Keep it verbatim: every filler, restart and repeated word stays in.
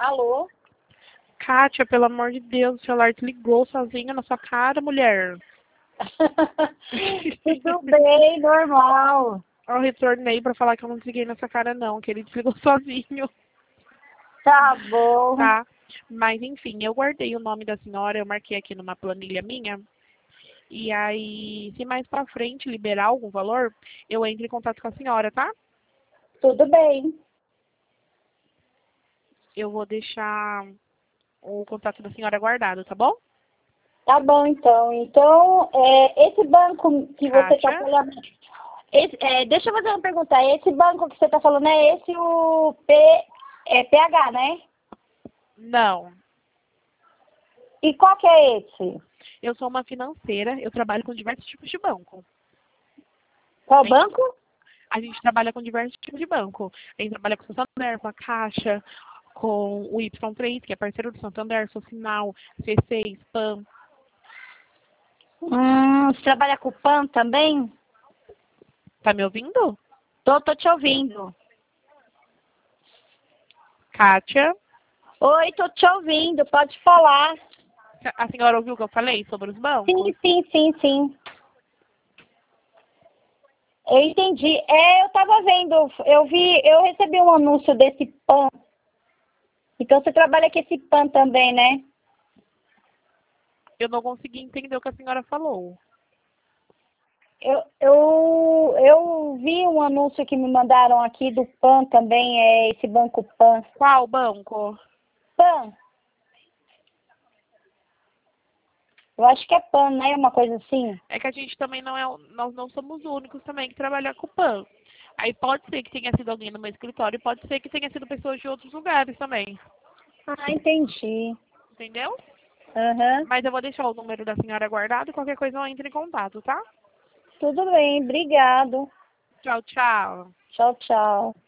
Alô? Kátia, pelo amor de Deus, o celular te ligou sozinha na sua cara, mulher. Tudo bem, normal. Eu retornei pra falar que eu não desliguei na sua cara, não, que ele desligou sozinho. Tá bom. Tá? Mas, enfim, eu guardei o nome da senhora, eu marquei aqui numa planilha minha. E aí, se mais pra frente liberar algum valor, eu entro em contato com a senhora, tá? Tudo bem. Eu vou deixar o contato da senhora guardado, tá bom? Tá bom, então. Então, é, esse banco que você está Kátia? falando... Esse, é, deixa eu fazer uma pergunta. Esse banco que você está falando é esse o P, é, P H, né? Não. E qual que é esse? Eu sou uma financeira, eu trabalho com diversos tipos de banco. Qual A gente, banco? a gente trabalha com diversos tipos de banco. A gente trabalha com o Santander, com a Caixa, com o Y três, que é parceiro do Santander, Socinal, C seis, Pan. Hum, você trabalha com o P A N também? Tá me ouvindo? Tô, tô te ouvindo. Kátia? Oi, tô te ouvindo. Pode falar. A senhora ouviu o que eu falei sobre os bancos? Sim, sim, sim, sim. Eu entendi. É, eu tava vendo, eu vi, eu recebi um anúncio desse P A N. Então você trabalha com esse P A N também, né? Eu não consegui entender o que a senhora falou. Eu, eu, eu vi um anúncio que me mandaram aqui do P A N também, é esse banco P A N. Qual banco? P A N. Eu acho que é P A N, né? Uma coisa assim. É que a gente também não é, o- nós não somos os únicos também que trabalham com o Pan. Aí pode ser que tenha sido alguém no meu escritório, pode ser que tenha sido pessoas de outros lugares também. Ah, entendi. Entendeu? Aham. Mas eu vou deixar o número da senhora guardado, qualquer coisa eu entro em contato, tá? Tudo bem, obrigado. Tchau, tchau. Tchau, tchau.